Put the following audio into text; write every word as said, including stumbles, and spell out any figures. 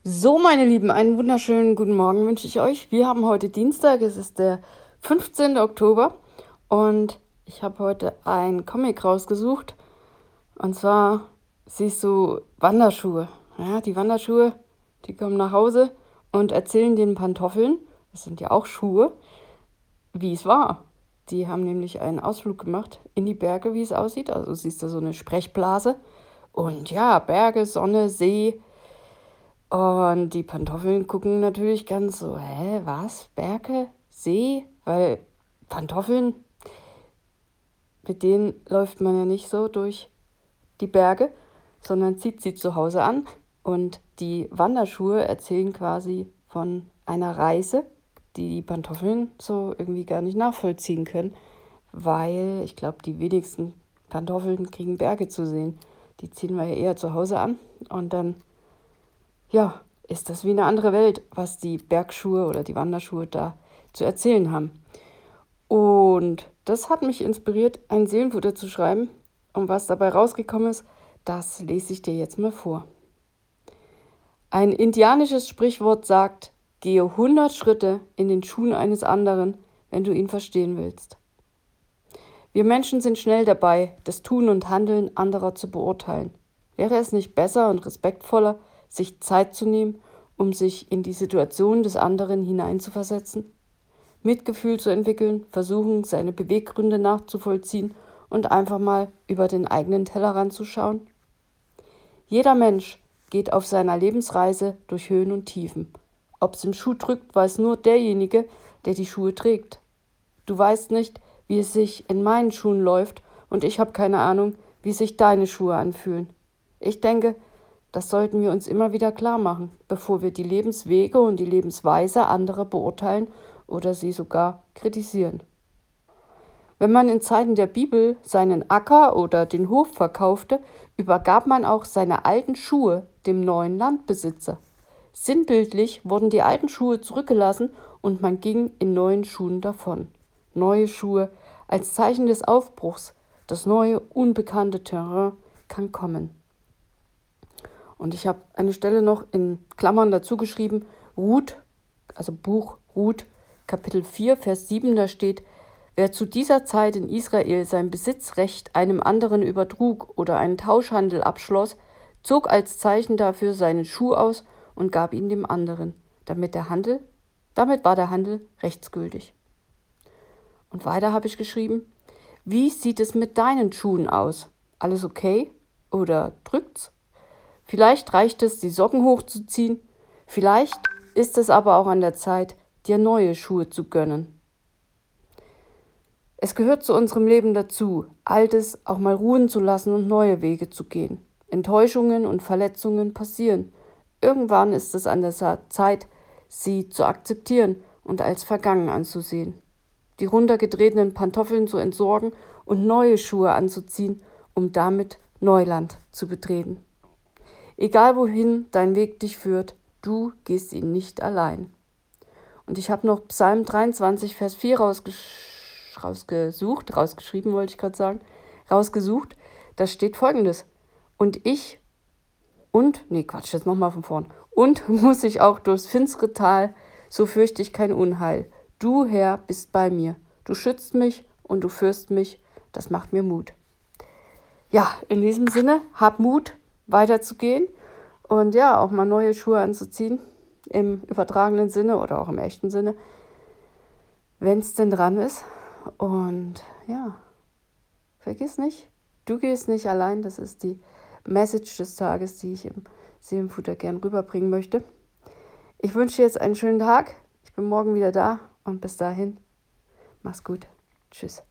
So, meine Lieben, einen wunderschönen guten Morgen wünsche ich euch. Wir haben heute Dienstag, es ist der fünfzehnte Oktober und ich habe heute einen Comic rausgesucht. Und zwar siehst du Wanderschuhe. Ja, die Wanderschuhe, die kommen nach Hause und erzählen den Pantoffeln, das sind ja auch Schuhe, wie es war. Die haben nämlich einen Ausflug gemacht in die Berge, wie es aussieht. Also siehst du so eine Sprechblase. Und ja, Berge, Sonne, See. Und die Pantoffeln gucken natürlich ganz so, hä, was? Berge? See? Weil Pantoffeln, mit denen läuft man ja nicht so durch die Berge, sondern zieht sie zu Hause an. Und die Wanderschuhe erzählen quasi von einer Reise, die die Pantoffeln so irgendwie gar nicht nachvollziehen können, weil ich glaube, die wenigsten Pantoffeln kriegen Berge zu sehen. Die ziehen wir ja eher zu Hause an und dann ja, ist das wie eine andere Welt, was die Bergschuhe oder die Wanderschuhe da zu erzählen haben. Und das hat mich inspiriert, ein Seelenfutter zu schreiben. Und was dabei rausgekommen ist, das lese ich dir jetzt mal vor. Ein indianisches Sprichwort sagt, gehe hundert Schritte in den Schuhen eines anderen, wenn du ihn verstehen willst. Wir Menschen sind schnell dabei, das Tun und Handeln anderer zu beurteilen. Wäre es nicht besser und respektvoller, sich Zeit zu nehmen, um sich in die Situation des anderen hineinzuversetzen? Mitgefühl zu entwickeln, versuchen, seine Beweggründe nachzuvollziehen und einfach mal über den eigenen Tellerrand zu schauen? Jeder Mensch geht auf seiner Lebensreise durch Höhen und Tiefen. Ob es im Schuh drückt, weiß nur derjenige, der die Schuhe trägt. Du weißt nicht, wie es sich in meinen Schuhen läuft, und ich habe keine Ahnung, wie sich deine Schuhe anfühlen. Ich denke, das sollten wir uns immer wieder klar machen, bevor wir die Lebenswege und die Lebensweise anderer beurteilen oder sie sogar kritisieren. Wenn man in Zeiten der Bibel seinen Acker oder den Hof verkaufte, übergab man auch seine alten Schuhe dem neuen Landbesitzer. Sinnbildlich wurden die alten Schuhe zurückgelassen und man ging in neuen Schuhen davon. Neue Schuhe als Zeichen des Aufbruchs. Das neue, unbekannte Terrain kann kommen. Und ich habe eine Stelle noch in Klammern dazu geschrieben, Ruth, also Buch Ruth, Kapitel vier, Vers sieben, da steht, wer zu dieser Zeit in Israel sein Besitzrecht einem anderen übertrug oder einen Tauschhandel abschloss, zog als Zeichen dafür seinen Schuh aus und gab ihn dem anderen, damit der Handel, damit war der Handel rechtsgültig. Und weiter habe ich geschrieben, wie sieht es mit deinen Schuhen aus? Alles okay? Oder drückt's? Vielleicht reicht es, die Socken hochzuziehen, vielleicht ist es aber auch an der Zeit, dir neue Schuhe zu gönnen. Es gehört zu unserem Leben dazu, Altes auch mal ruhen zu lassen und neue Wege zu gehen. Enttäuschungen und Verletzungen passieren. Irgendwann ist es an der Zeit, sie zu akzeptieren und als vergangen anzusehen. Die runtergetretenen Pantoffeln zu entsorgen und neue Schuhe anzuziehen, um damit Neuland zu betreten. Egal wohin dein Weg dich führt, du gehst ihn nicht allein. Und ich habe noch Psalm dreiundzwanzig, Vers vier rausgesch- rausgesucht, rausgeschrieben wollte ich gerade sagen, rausgesucht. Da steht folgendes. Und ich, und, nee Quatsch, jetzt nochmal von vorn. Und muss ich auch durchs finstere Tal, so fürchte ich kein Unheil. Du, Herr, bist bei mir. Du schützt mich und du führst mich. Das macht mir Mut. Ja, in diesem Sinne, hab Mut, weiterzugehen und ja, auch mal neue Schuhe anzuziehen, im übertragenen Sinne oder auch im echten Sinne, wenn es denn dran ist. Und ja, vergiss nicht, du gehst nicht allein, das ist die Message des Tages, die ich im Seelenfutter gern rüberbringen möchte. Ich wünsche dir jetzt einen schönen Tag, ich bin morgen wieder da und bis dahin, mach's gut, tschüss.